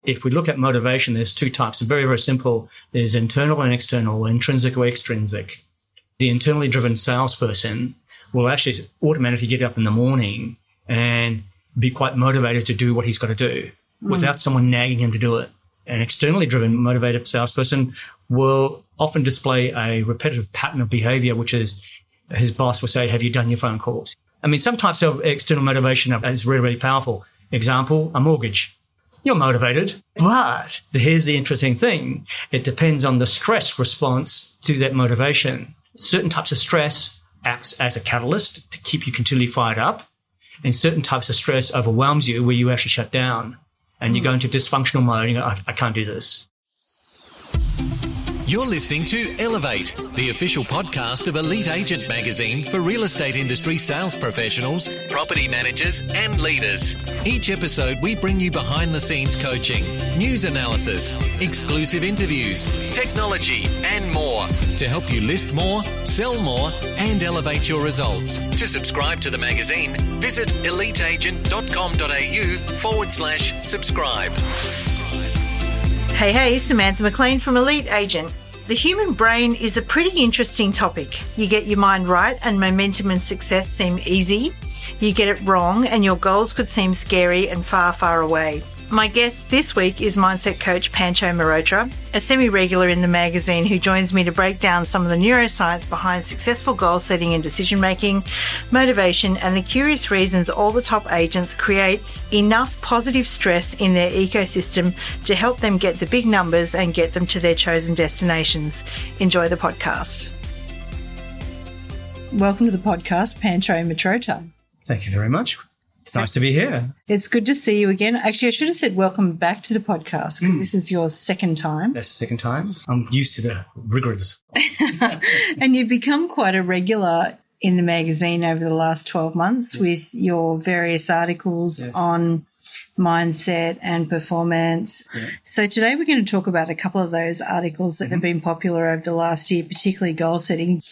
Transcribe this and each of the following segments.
If we look at motivation, there's two types. Very, very simple. There's internal and external, intrinsic or extrinsic. The internally driven salesperson will actually automatically get up in the morning and be quite motivated to do what he's got to do without someone nagging him to do it. An externally driven, motivated salesperson will often display a repetitive pattern of behavior, which is his boss will say, have you done your phone calls? I mean, some types of external motivation is really, really powerful. Example, a mortgage. You're motivated, but here's the interesting thing. It depends on the stress response to that motivation. Certain types of stress acts as a catalyst to keep you continually fired up, and certain types of stress overwhelms you where you actually shut down and you go into dysfunctional mode and you go, I can't do this. You're listening to Elevate, the official podcast of Elite Agent magazine for real estate industry sales professionals, property managers, and leaders. Each episode, we bring you behind-the-scenes coaching, news analysis, exclusive interviews, technology, and more to help you list more, sell more, and elevate your results. To subscribe to the magazine, visit eliteagent.com.au/subscribe. Hey, Samantha McLean from Elite Agent. The human brain is a pretty interesting topic. You get your mind right and momentum and success seem easy. You get it wrong and your goals could seem scary and far, far away. My guest this week is mindset coach Pancho Mehrotra, a semi-regular in the magazine who joins me to break down some of the neuroscience behind successful goal setting and decision-making, motivation, and the curious reasons all the top agents create enough positive stress in their ecosystem to help them get the big numbers and get them to their chosen destinations. Enjoy the podcast. Welcome to the podcast, Pancho Mehrotra. Thank you very much. It's nice to be here. It's good to see you again. Actually, I should have said welcome back to the podcast because this is your second time. That's the second time. I'm used to the rigors. And you've become quite a regular in the magazine over the last 12 months with your various articles on mindset and performance. So today we're going to talk about a couple of those articles that have been popular over the last year, particularly goal setting.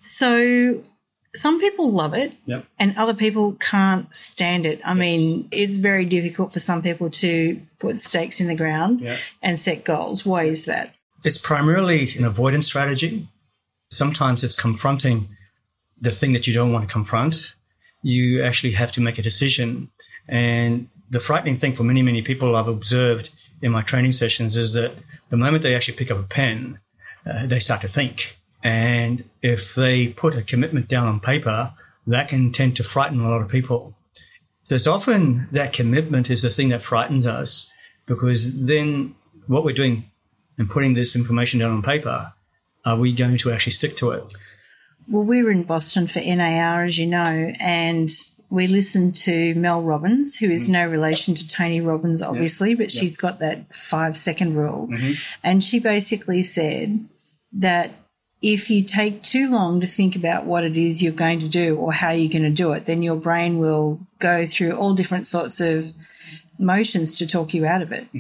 So some people love it and other people can't stand it. I mean, it's very difficult for some people to put stakes in the ground and set goals. Why is that? It's primarily an avoidance strategy. Sometimes it's confronting the thing that you don't want to confront. You actually have to make a decision. And the frightening thing for many, many people I've observed in my training sessions is that the moment they actually pick up a pen, they start to think. And if they put a commitment down on paper, that can tend to frighten a lot of people. So it's often that commitment is the thing that frightens us, because then what we're doing and putting this information down on paper, are we going to actually stick to it? Well, we were in Boston for NAR, as you know, and we listened to Mel Robbins, who is no relation to Tony Robbins, obviously, but she's got that 5-second rule. And she basically said that if you take too long to think about what it is you're going to do or how you're going to do it, then your brain will go through all different sorts of motions to talk you out of it.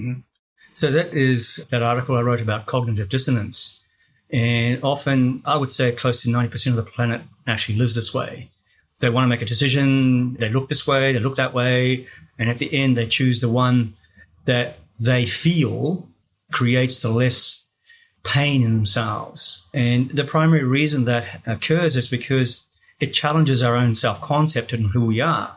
So that is that article I wrote about cognitive dissonance. And often, I would say close to 90% of the planet actually lives this way. They want to make a decision, they look this way, they look that way, and at the end they choose the one that they feel creates the less pain in themselves. And the primary reason that occurs is because it challenges our own self-concept and who we are.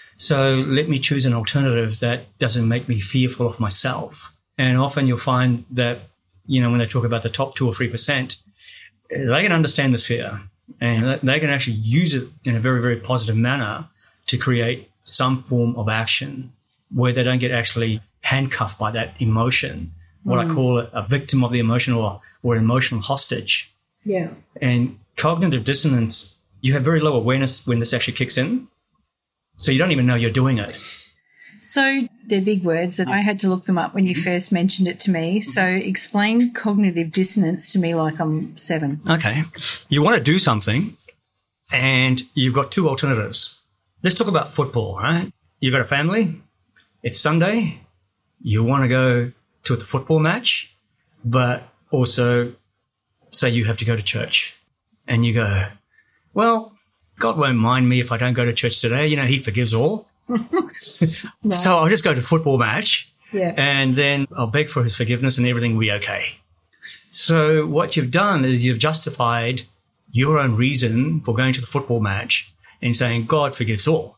So let me choose an alternative that doesn't make me fearful of myself. And often you'll find that, you know, when they talk about the top 2 or 3%, they can understand this fear and they can actually use it in a very, very positive manner to create some form of action where they don't get actually handcuffed by that emotion. What I call a victim of the emotion or an emotional hostage. And cognitive dissonance, you have very low awareness when this actually kicks in. So you don't even know you're doing it. So they're big words, and I had to look them up when you first mentioned it to me. So explain cognitive dissonance to me like I'm 7. Okay. You want to do something and you've got 2 alternatives. Let's talk about football, right? You've got a family. It's Sunday. You want to go to the football match, but also say you have to go to church. And you go, well, God won't mind me if I don't go to church today. You know, he forgives all. So I'll just go to the football match Yeah. And then I'll beg for his forgiveness and everything will be okay. So what you've done is you've justified your own reason for going to the football match and saying, God forgives all.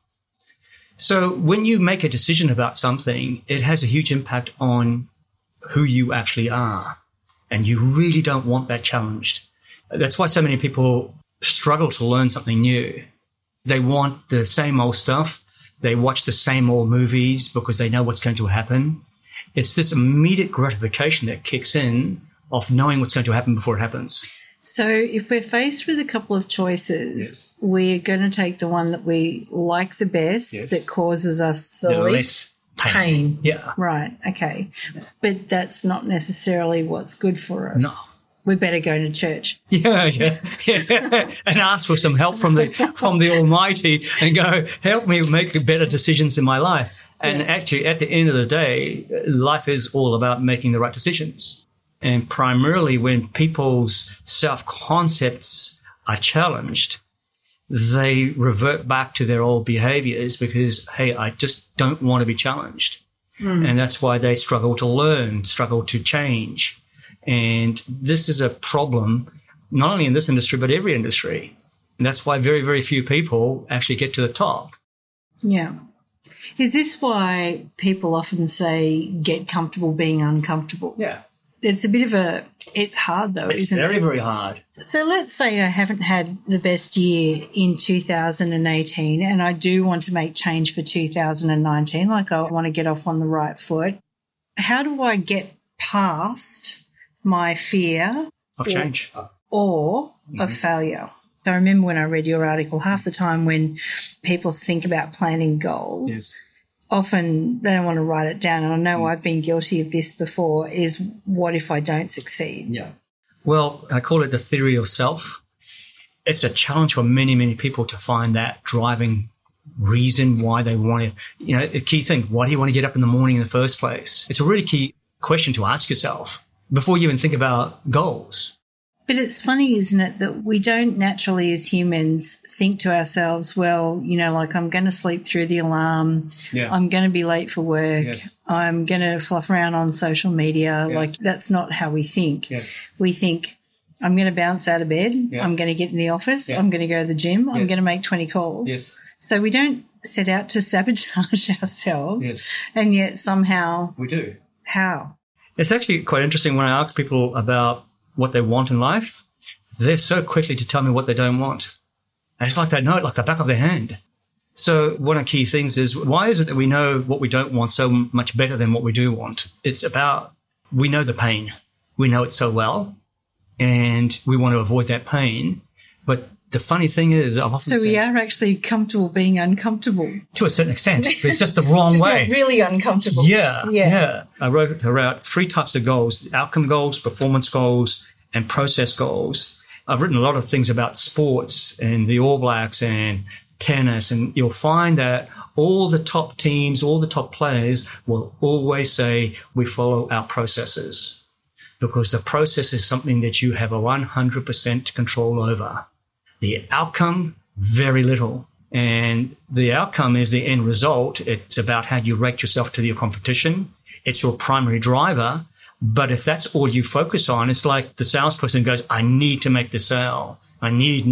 So when you make a decision about something, it has a huge impact on who you actually are. And you really don't want that challenged. That's why so many people struggle to learn something new. They want the same old stuff. They watch the same old movies because they know what's going to happen. It's this immediate gratification that kicks in of knowing what's going to happen before it happens. So if we're faced with a couple of choices, we're going to take the one that we like the best, that causes us the least pain. Yeah. Right. Okay. But that's not necessarily what's good for us. No. We better go to church. Yeah. And ask for some help from the Almighty and go, help me make better decisions in my life. And actually, at the end of the day, life is all about making the right decisions. And primarily when people's self-concepts are challenged, they revert back to their old behaviors because, hey, I just don't want to be challenged. And that's why they struggle to learn, struggle to change. And this is a problem, not only in this industry, but every industry. And that's why very, very few people actually get to the top. Yeah. Is this why people often say, get comfortable being uncomfortable? Yeah. It's a bit of it's hard though, isn't it? It's very, very hard. So let's say I haven't had the best year in 2018 and I do want to make change for 2019, like I want to get off on the right foot. How do I get past my fear of change or of failure? I remember when I read your article, half the time when people think about planning goals, often they don't want to write it down. And I know I've been guilty of this before, is what if I don't succeed? Yeah. Well, I call it the theory of self. It's a challenge for many, many people to find that driving reason why they want to, a key thing. Why do you want to get up in the morning in the first place? It's a really key question to ask yourself before you even think about goals. But it's funny, isn't it, that we don't naturally as humans think to ourselves, well, like I'm going to sleep through the alarm. Yeah. I'm going to be late for work. Yes. I'm going to fluff around on social media. Yes. Like that's not how we think. Yes. We think I'm going to bounce out of bed. Yeah. I'm going to get in the office. Yeah. I'm going to go to the gym. Yeah. I'm going to make 20 calls. Yes. So we don't set out to sabotage ourselves. Yes. And yet somehow we do. How? It's actually quite interesting when I ask people about what they want in life, they're so quickly to tell me what they don't want. And it's like they know it like the back of their hand. So one of the key things is, why is it that we know what we don't want so much better than what we do want? It's about, we know the pain. We know it so well, and we want to avoid that pain. But the funny thing is, I've often we are actually comfortable being uncomfortable. To a certain extent, but it's just the wrong way. Not really uncomfortable. Yeah. I wrote about 3 types of goals: outcome goals, performance goals, and process goals. I've written a lot of things about sports and the All Blacks and tennis, and you'll find that all the top teams, all the top players will always say, we follow our processes, because the process is something that you have a 100% control over. The outcome, very little. And the outcome is the end result. It's about how you rate yourself to your competition. It's your primary driver. But if that's all you focus on, it's like the salesperson goes, I need to make the sale. I need.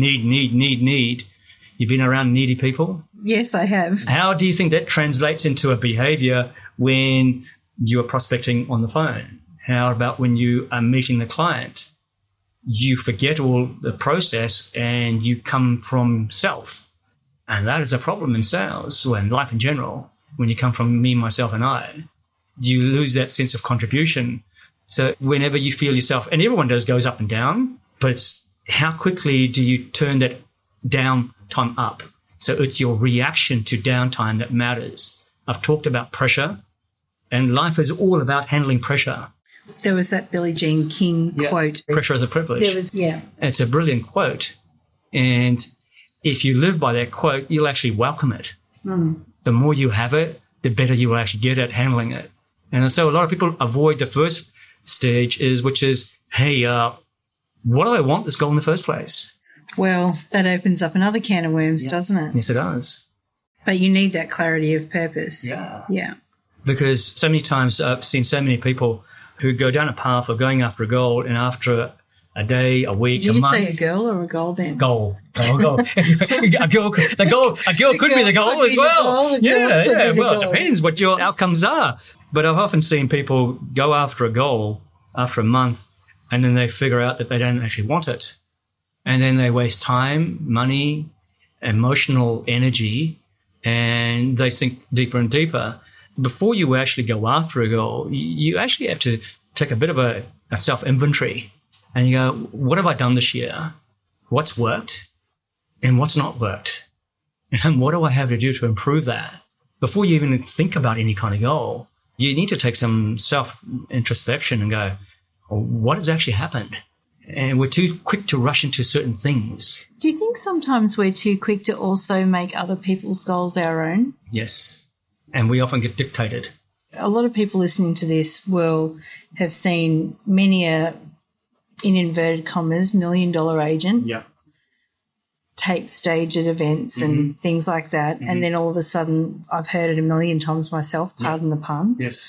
You've been around needy people? Yes, I have. How do you think that translates into a behavior when you're prospecting on the phone? How about when you are meeting the client? You forget all the process and you come from self. And that is a problem in sales, or in life in general. When you come from me, myself, and I, you lose that sense of contribution. So whenever you feel yourself, and everyone goes up and down, but it's how quickly do you turn that downtime up? So it's your reaction to downtime that matters. I've talked about pressure, and life is all about handling pressure. There was that Billie Jean King quote. Pressure is a privilege. It's a brilliant quote. And if you live by that quote, you'll actually welcome it. The more you have it, the better you will actually get at handling it. And so a lot of people avoid the first stage, which is, hey, what do I want this goal in the first place? Well, that opens up another can of worms, doesn't it? Yes, it does. But you need that clarity of purpose. Yeah. Yeah. Because so many times I've seen so many people who go down a path of going after a goal, and after a day, a week, Did a you month. say a girl or a goal then? Goal. A girl could be the goal as well. Yeah. Well, it depends what your outcomes are. But I've often seen people go after a goal after a month, and then they figure out that they don't actually want it. And then they waste time, money, emotional energy, and they sink deeper and deeper. Before you actually go after a goal, you actually have to take a bit of a self-inventory. And you go, what have I done this year? What's worked and what's not worked? And what do I have to do to improve that? Before you even think about any kind of goal, you need to take some self-introspection and go, what has actually happened? And we're too quick to rush into certain things. Do you think sometimes we're too quick to also make other people's goals our own? Yes. And we often get dictated. A lot of people listening to this will have seen many a, in inverted commas, $1 million agent take stage at events and things like that. And then all of a sudden, I've heard it a million times myself, pardon the pun. Yes.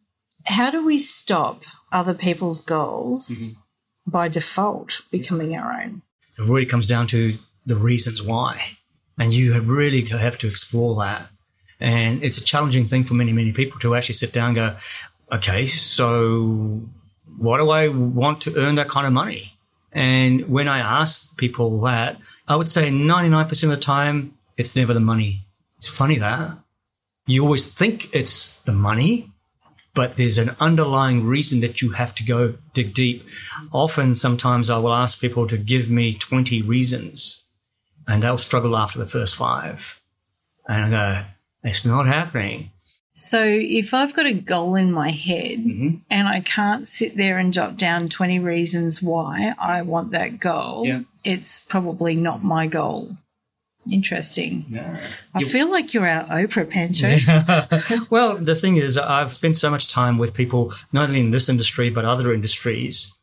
How do we stop other people's goals by default becoming our own? It really comes down to the reasons why. And you really have to explore that. And it's a challenging thing for many, many people to actually sit down and go, okay, so why do I want to earn that kind of money? And when I ask people that, I would say 99% of the time, it's never the money. It's funny that. You always think it's the money, but there's an underlying reason that you have to go dig deep. Often, sometimes I will ask people to give me 20 reasons, and they'll struggle after the first 5. And I go, it's not happening. So if I've got a goal in my head and I can't sit there and jot down 20 reasons why I want that goal, it's probably not my goal. Interesting. Yeah. I feel like you're our Oprah, Pancho. Well, the thing is, I've spent so much time with people, not only in this industry, but other industries.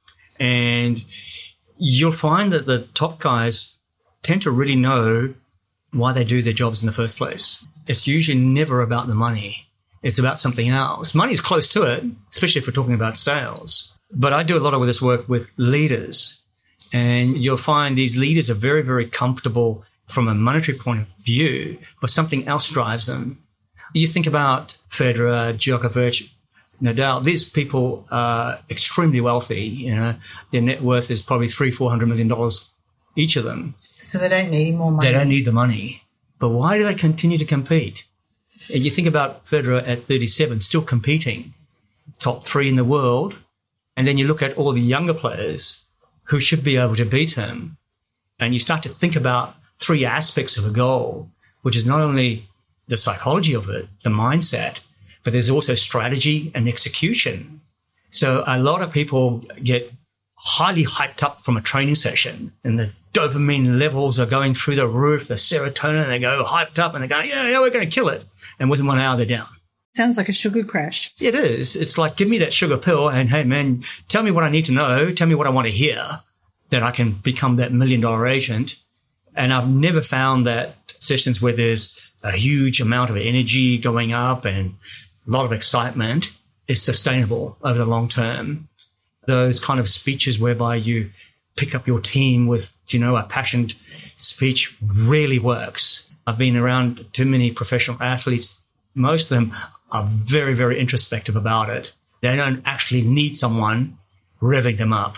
And you'll find that the top guys tend to really know why they do their jobs in the first place. It's usually never about the money. It's about something else. Money's close to it, especially if we're talking about sales. But I do a lot of this work with leaders. And you'll find these leaders are very, very comfortable from a monetary point of view, but something else drives them. You think about Federer, Djokovic, Nadal. These people are extremely wealthy. You know, their net worth is probably $300-400 million each of them. So they don't need more money. They don't need the money. But why do they continue to compete? And you think about Federer at 37, still competing, top 3 in the world, and then you look at all the younger players who should be able to beat him, and you start to think about 3 aspects of a goal, which is not only the psychology of it, the mindset, but there's also strategy and execution. So a lot of people get highly hyped up from a training session, and the dopamine levels are going through the roof, the serotonin, and they go hyped up and they go, yeah, we're going to kill it. And within 1 hour, they're down. Sounds like a sugar crash. It is. It's like, give me that sugar pill and, hey, man, tell me what I need to know. Tell me what I want to hear, that I can become that $1 million agent. And I've never found that sessions where there's a huge amount of energy going up and a lot of excitement is sustainable over the long term. Those kind of speeches whereby you pick up your team with, a passionate speech really works. I've been around too many professional athletes. Most of them are very, very introspective about it. They don't actually need someone revving them up.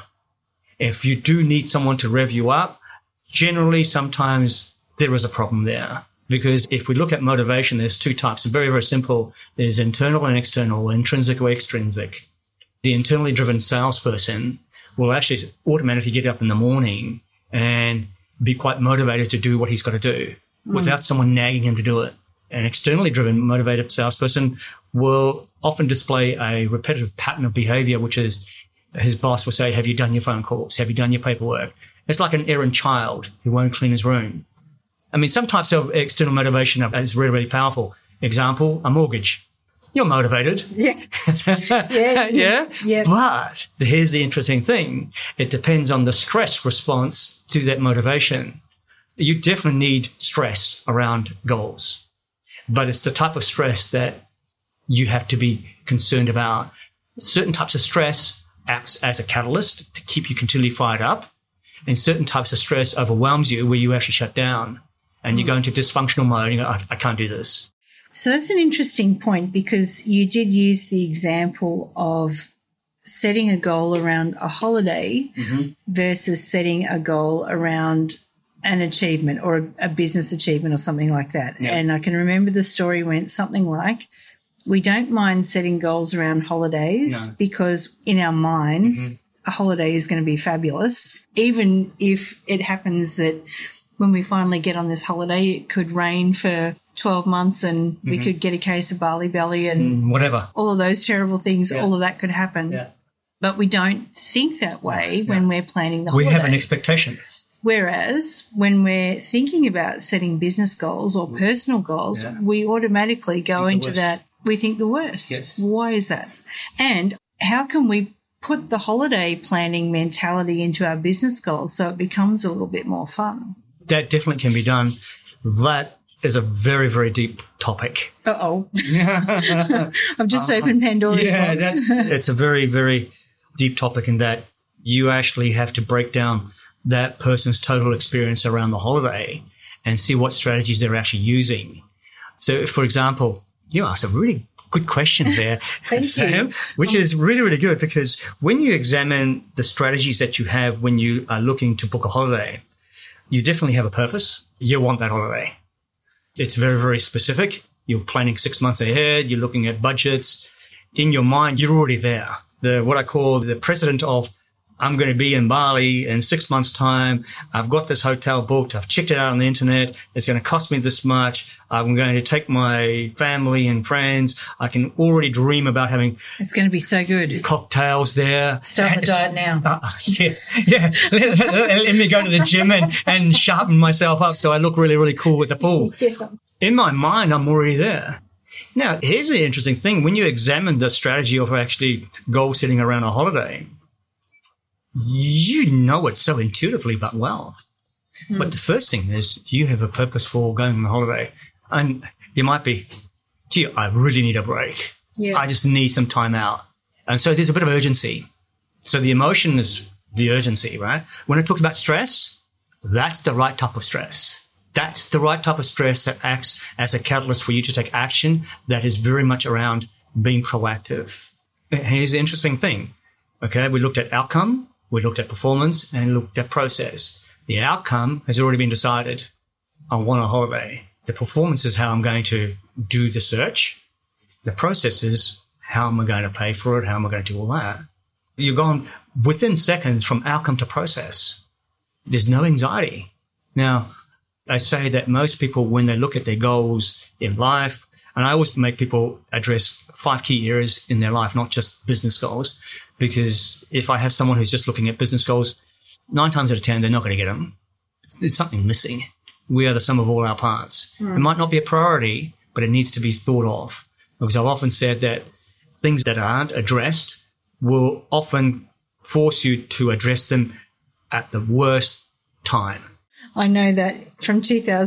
If you do need someone to rev you up, generally sometimes there is a problem there. Because if we look at motivation, there's 2 types. Very, very simple. There's internal and external, intrinsic or extrinsic. The internally driven salesperson will actually automatically get up in the morning and be quite motivated to do what he's got to do without someone nagging him to do it. An externally driven, motivated salesperson will often display a repetitive pattern of behavior, which is his boss will say, have you done your phone calls? Have you done your paperwork? It's like an errant child who won't clean his room. I mean, some types of external motivation is really, really powerful. Example, a mortgage. You're motivated. Yeah. Yeah. But here's the interesting thing. It depends on the stress response to that motivation. You definitely need stress around goals, but it's the type of stress that you have to be concerned about certain types of stress acts as a catalyst to keep you continually fired up, and certain types of stress overwhelms you where you actually shut down and you go into dysfunctional mode and you go, I can't do this. So that's an interesting point, because you did use the example of setting a goal around a holiday versus setting a goal around an achievement or a business achievement or something like that. Yeah. And I can remember the story went something like, we don't mind setting goals around holidays because in our minds, a holiday is going to be fabulous. Even if it happens that when we finally get on this holiday, it could rain for 12 months and we could get a case of barley belly and whatever. all of those terrible things, all of that could happen. Yeah. But we don't think that way when we're planning the We holiday. have an expectation. Whereas when we're thinking about setting business goals or personal goals, we automatically go into that, we think the worst. Yes. Why is that? And how can we put the holiday planning mentality into our business goals so it becomes a little bit more fun? That definitely can be done. That is a very, very deep topic. Uh-oh. I've just opened Pandora's box. It's a very, very deep topic in that you actually have to break down that person's total experience around the holiday and see what strategies they're actually using. So, for example, you asked some really good questions there, Sam, which is really, really good, because when you examine the strategies that you have when you are looking to book a holiday, you definitely have a purpose. You want that holiday. It's very, very specific. You're planning 6 months ahead. You're looking at budgets. In your mind, you're already there. What I call the precedent of, I'm going to be in Bali in 6 months' time. I've got this hotel booked. I've checked it out on the internet. It's going to cost me this much. I'm going to take my family and friends. I can already dream about having It's going to be so good. cocktails there. Start the diet now. Yeah. Let me go to the gym and sharpen myself up so I look really, really cool at the pool. Yeah. In my mind, I'm already there. Now, here's the interesting thing. When you examine the strategy of actually goal setting around a holiday, you know it so intuitively but well. But the first thing is you have a purpose for going on the holiday. And you might be, gee, I really need a break. Yeah. I just need some time out. And so there's a bit of urgency. So the emotion is the urgency, right? When I talked about stress, that's the right type of stress. That's the right type of stress that acts as a catalyst for you to take action that is very much around being proactive. Here's the interesting thing. Okay, we looked at outcome, we looked at performance, and looked at process. The outcome has already been decided. I want a holiday. The performance is how I'm going to do the search. The process is how am I going to pay for it? How am I going to do all that? You've gone within seconds from outcome to process. There's no anxiety. Now, I say that most people, when they look at their goals in life, and I always make people address 5 key areas in their life, not just business goals, because if I have someone who's just looking at business goals, 9 times out of 10, they're not going to get them. There's something missing. We are the sum of all our parts. It might not be a priority, but it needs to be thought of. Because I've often said that things that aren't addressed will often force you to address them at the worst time. I know that from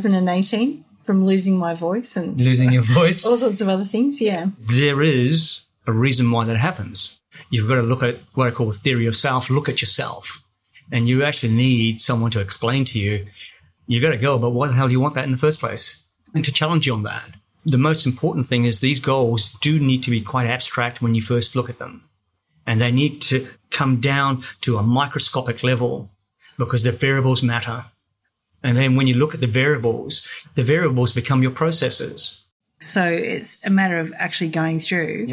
2018, from losing my voice and Losing your voice. all sorts of other things, yeah. There is a reason why that happens. You've got to look at what I call theory of self, look at yourself. And you actually need someone to explain to you, you've got to go, but why the hell do you want that in the first place? And to challenge you on that. The most important thing is these goals do need to be quite abstract when you first look at them. And they need to come down to a microscopic level because the variables matter. And then when you look at the variables become your processes. So it's a matter of actually going through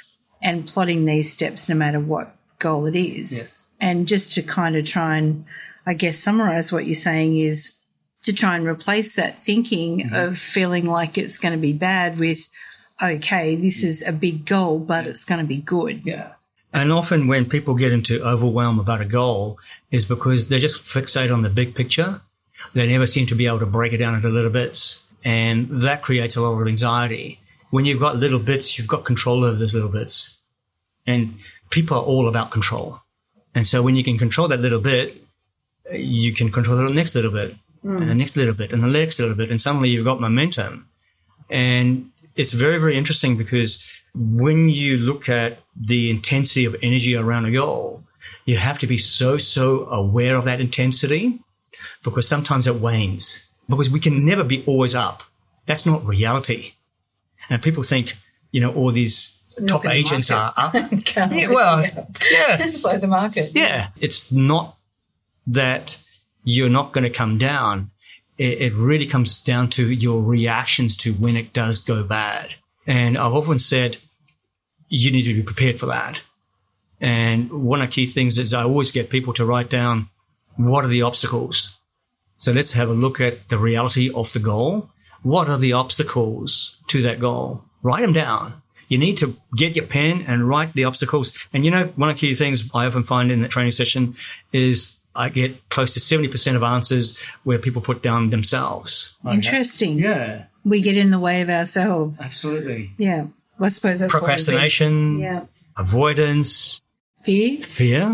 and plotting these steps no matter what goal it is. Yes. And just to kind of try and, I guess, summarize what you're saying is to try and replace that thinking of feeling like it's going to be bad with, okay, this is a big goal, but it's going to be good. Yeah. And often when people get into overwhelm about a goal is because they just fixate on the big picture. They never seem to be able to break it down into little bits. And that creates a lot of anxiety. When you've got little bits, you've got control over those little bits. And people are all about control. And so when you can control that little bit, you can control the next little bit, and the next little bit, and the next little bit, and suddenly you've got momentum. And it's very, very interesting because when you look at the intensity of energy around a goal, you have to be so aware of that intensity, because sometimes it wanes, because we can never be always up. That's not reality. And people think, all these top agents are up. It's like the market. Yeah. It's not that you're not going to come down. It really comes down to your reactions to when it does go bad. And I've often said you need to be prepared for that. And one of the key things is I always get people to write down, what are the obstacles? So let's have a look at the reality of the goal. What are the obstacles to that goal? Write them down. You need to get your pen and write the obstacles. And one of the key things I often find in the training session is I get close to 70% of answers where people put down themselves. Interesting. Yeah. We get in the way of ourselves. Absolutely. Yeah. Well, I suppose that's procrastination. Yeah. Avoidance. Fear.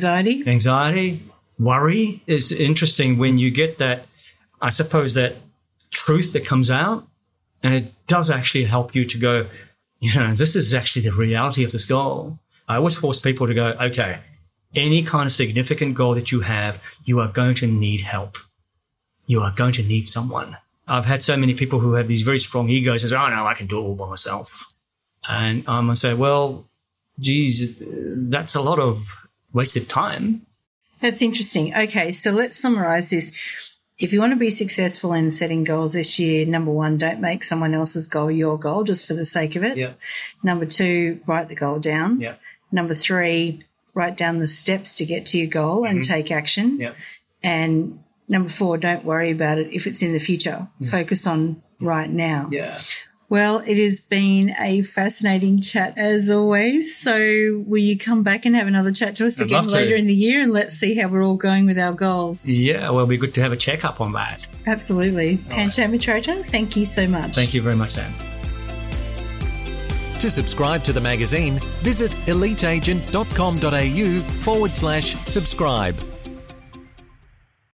Anxiety. Worry. Is interesting when you get that, I suppose, that truth that comes out, and it does actually help you to go, this is actually the reality of this goal. I always force people to go, okay, any kind of significant goal that you have, you are going to need help. You are going to need someone. I've had so many people who have these very strong egos and say, oh, no, I can do it all by myself. And I'm going to say, well, geez, that's a lot of wasted time. That's interesting. Okay, so let's summarize this. If you want to be successful in setting goals this year, number one, don't make someone else's goal your goal just for the sake of it. Yep. Number two, write the goal down. Yep. Number three, write down the steps to get to your goal and take action. Yep. And number four, don't worry about it if it's in the future. Focus on right now. Yeah. Well, it has been a fascinating chat as always. So will you come back and have another chat to us again later in the year, and let's see how we're all going with our goals? Yeah, well, it'll be good to have a check-up on that. Absolutely. Pancho Mitrota, thank you so much. Thank you very much, Sam. To subscribe to the magazine, visit eliteagent.com.au/subscribe.